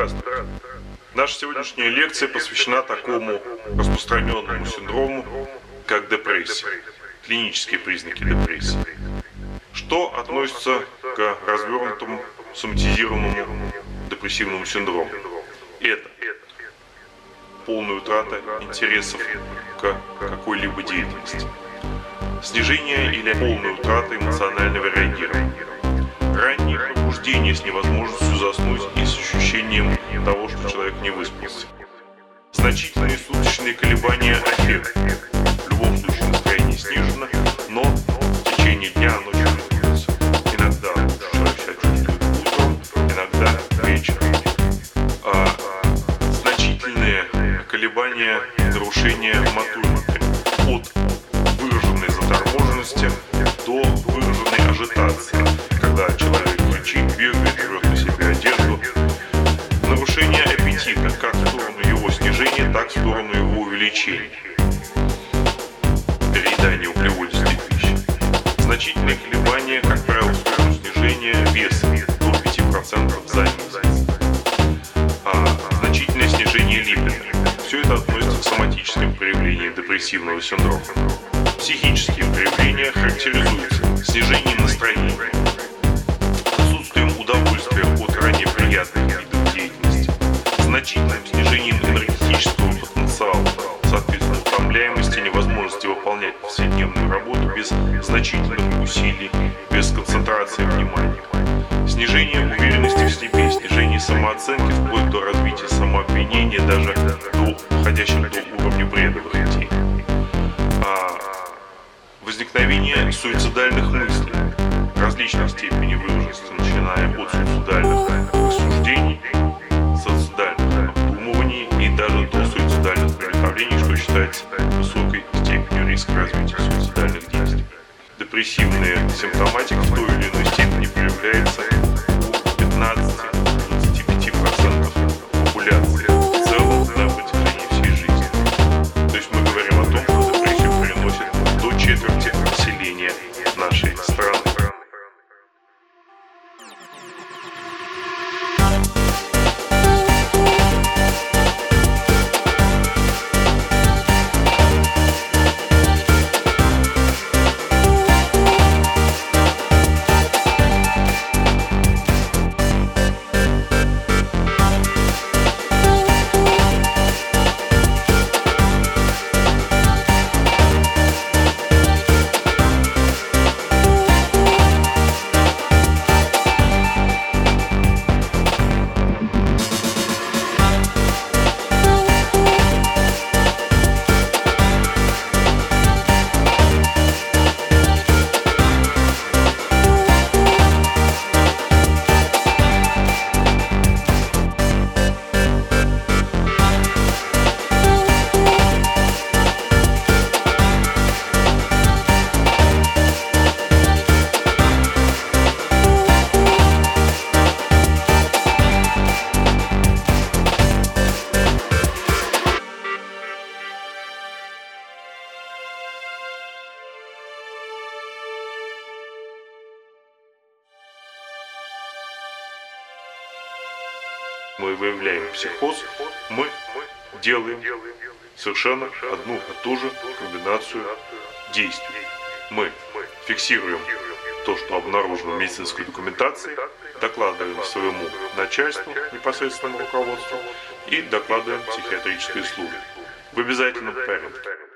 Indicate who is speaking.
Speaker 1: Здравствуйте. Наша сегодняшняя лекция посвящена такому распространенному синдрому, как депрессия, клинические признаки депрессии. Что относится к развернутому соматизированному депрессивному синдрому? Это полная утрата интересов к какой-либо деятельности, снижение или полная утрата эмоционального реагирования, раннее пробуждение с невозможностью заснуть и с ощущением того, что человек не выспался, значительные суточные колебания аффекта. В любом случае настроение снижено, но в течение дня оно чувствуется. Иногда человек себя чувствует утром, иногда вечером. Значительные колебания, нарушения моторики от выраженной заторможенности до выраженной ажитации, когда человек кричит, бегает, рвет на себе одежду. Нарушение аппетита как в сторону его снижения, так и в сторону его увеличения. Переедание углеводистой пищи. Значительные колебания, как правило, в сторону снижения веса до 5% за месяц. Значительное снижение липидов. Все это относится к соматическим проявлениям депрессивного синдрома. Психические проявления характеризуются снижением настроения, отсутствием удовольствия от ранее приятных видов деятельности, значительным снижением энергетического потенциала, соответственно, утомляемости, невозможности выполнять повседневную работу без значительных усилий, без концентрации внимания, снижение уверенности в себе, снижение самооценки вплоть до развития самообвинения, даже доходящих до уровня бредовых идей. Возникновение суицидальных мыслей различной степени выраженности, начиная от суицидальных рассуждений, суицидальных обдумываний и даже до суицидальных приготовлений, что считается высокой степенью риска развития суицидальных действий. Депрессивная симптоматика в той или иной степени проявляется у 15-25% популяции в целом на протяжении всей жизни. То есть мы говорим о том, что депрессию переносит до четверти населения нашей страны. Мы выявляем психоз, мы делаем совершенно одну и ту же комбинацию действий. Мы фиксируем то, что обнаружено в медицинской документации, докладываем своему начальству, непосредственному руководству, и докладываем психиатрической службе в обязательном порядке.